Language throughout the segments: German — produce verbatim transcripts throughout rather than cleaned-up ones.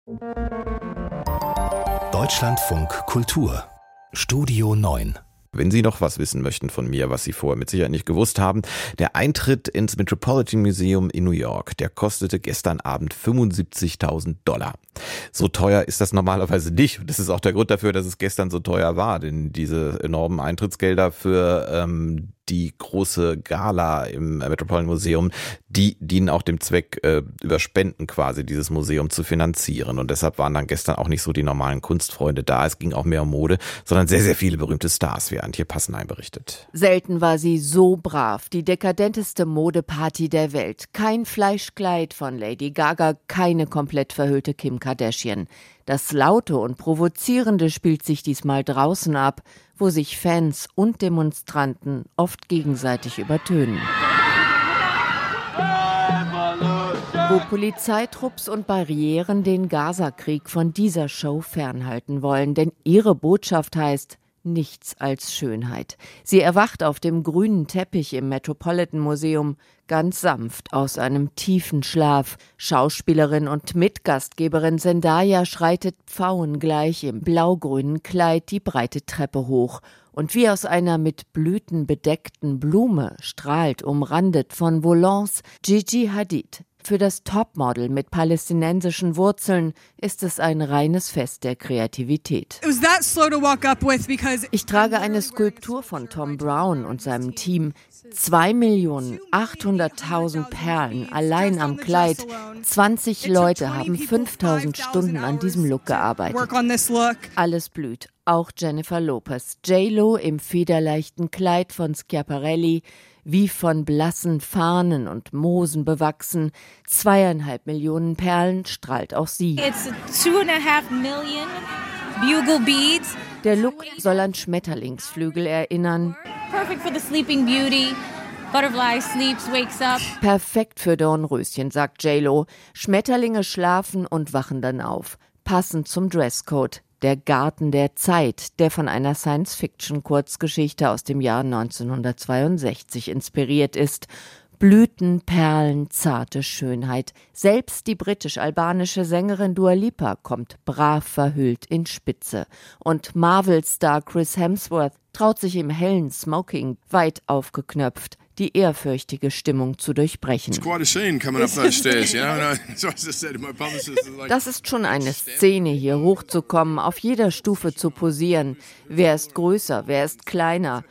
Deutschlandfunk Kultur Studio neun. Wenn Sie noch was wissen möchten von mir, was Sie vorher mit Sicherheit nicht gewusst haben, der Eintritt ins Metropolitan Museum in New York, der kostete gestern Abend fünfundsiebzigtausend Dollar. So teuer ist das normalerweise nicht. Das ist auch der Grund dafür, dass es gestern so teuer war, denn diese enormen Eintrittsgelder für ähm, die große Gala im Metropolitan Museum, die dienen auch dem Zweck, äh, über Spenden quasi dieses Museum zu finanzieren. Und deshalb waren dann gestern auch nicht so die normalen Kunstfreunde da. Es ging auch mehr um Mode, sondern sehr, sehr viele berühmte Stars, wie Antje Passenheim berichtet. Selten war sie so brav. Die dekadenteste Modeparty der Welt. Kein Fleischkleid von Lady Gaga, keine komplett verhüllte Kim Kardashian. Das Laute und Provozierende spielt sich diesmal draußen ab, wo sich Fans und Demonstranten oft gegenseitig übertönen. Wo Polizeitrupps und Barrieren den Gaza-Krieg von dieser Show fernhalten wollen, denn ihre Botschaft heißt: nichts als Schönheit. Sie erwacht auf dem grünen Teppich im Metropolitan Museum ganz sanft aus einem tiefen Schlaf. Schauspielerin und Mitgastgeberin Zendaya schreitet pfauengleich im blaugrünen Kleid die breite Treppe hoch. Und wie aus einer mit Blüten bedeckten Blume strahlt, umrandet von Volants, Gigi Hadid. Für das Topmodel mit palästinensischen Wurzeln ist es ein reines Fest der Kreativität. Ich trage eine Skulptur von Tom Brown und seinem Team. Zwei Millionen achthunderttausend Perlen allein am Kleid. zwanzig Leute haben fünftausend Stunden an diesem Look gearbeitet. Alles blüht, auch Jennifer Lopez. J-Lo im federleichten Kleid von Schiaparelli, wie von blassen Farnen und Moosen bewachsen. Zweieinhalb Millionen Perlen strahlt auch sie. Two and a half million bugle beads. Der Look soll an Schmetterlingsflügel erinnern. Perfect for the sleeping beauty. Butterfly sleeps, wakes up. Perfekt für Dornröschen, sagt J-Lo. Schmetterlinge schlafen und wachen dann auf. Passend zum Dresscode. Der Garten der Zeit, der von einer Science-Fiction-Kurzgeschichte aus dem Jahr neunzehnhundertzweiundsechzig inspiriert ist. Blüten, Perlen, zarte Schönheit. Selbst die britisch-albanische Sängerin Dua Lipa kommt brav verhüllt in Spitze. Und Marvel-Star Chris Hemsworth traut sich im hellen Smoking, weit aufgeknöpft, die ehrfürchtige Stimmung zu durchbrechen. Das ist schon eine Szene, hier hochzukommen, auf jeder Stufe zu posieren. Wer ist größer, wer ist kleiner?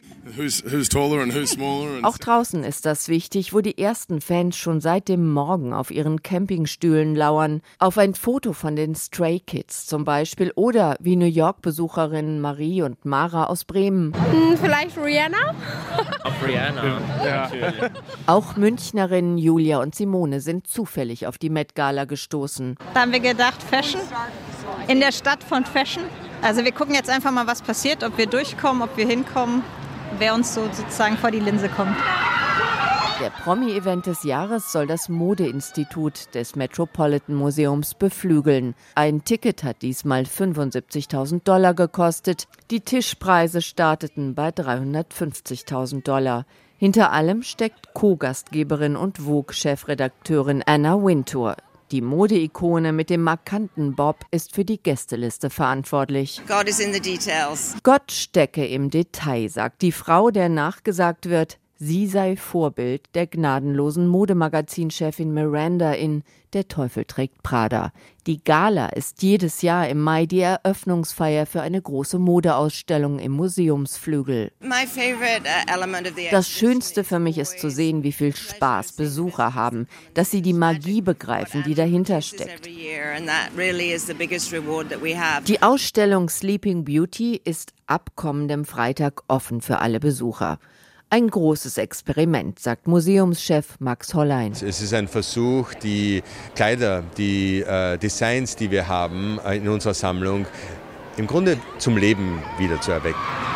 Auch draußen ist das wichtig, wo die ersten Fans schon seit dem Morgen auf ihren Campingstühlen lauern. Auf ein Foto von den Stray Kids zum Beispiel oder wie New York-Besucherinnen Marie und Mara aus Bremen. Hm, vielleicht Rihanna? Auf Rihanna, ja. Natürlich. Auch Münchnerinnen Julia und Simone sind zufällig auf die Met Gala gestoßen. Da haben wir gedacht, Fashion in der Stadt von Fashion. Also wir gucken jetzt einfach mal, was passiert, ob wir durchkommen, ob wir hinkommen. Wer uns so sozusagen vor die Linse kommt. Der Promi-Event des Jahres soll das Modeinstitut des Metropolitan Museums beflügeln. Ein Ticket hat diesmal fünfundsiebzigtausend Dollar gekostet. Die Tischpreise starteten bei dreihundertfünfzigtausend Dollar. Hinter allem steckt Co-Gastgeberin und Vogue-Chefredakteurin Anna Wintour. Die Modeikone mit dem markanten Bob ist für die Gästeliste verantwortlich. God is in the details. Gott stecke im Detail, sagt die Frau, der nachgesagt wird, sie sei Vorbild der gnadenlosen Modemagazinchefin Miranda in Der Teufel trägt Prada. Die Gala ist jedes Jahr im Mai die Eröffnungsfeier für eine große Modeausstellung im Museumsflügel. Das Schönste für mich ist zu sehen, wie viel Spaß Besucher haben, dass sie die Magie begreifen, die dahinter steckt. Die Ausstellung Sleeping Beauty ist ab kommendem Freitag offen für alle Besucher. Ein großes Experiment, sagt Museumschef Max Hollein. Es ist ein Versuch, die Kleider, die äh, Designs, die wir haben äh, in unserer Sammlung, im Grunde zum Leben wieder zu erwecken.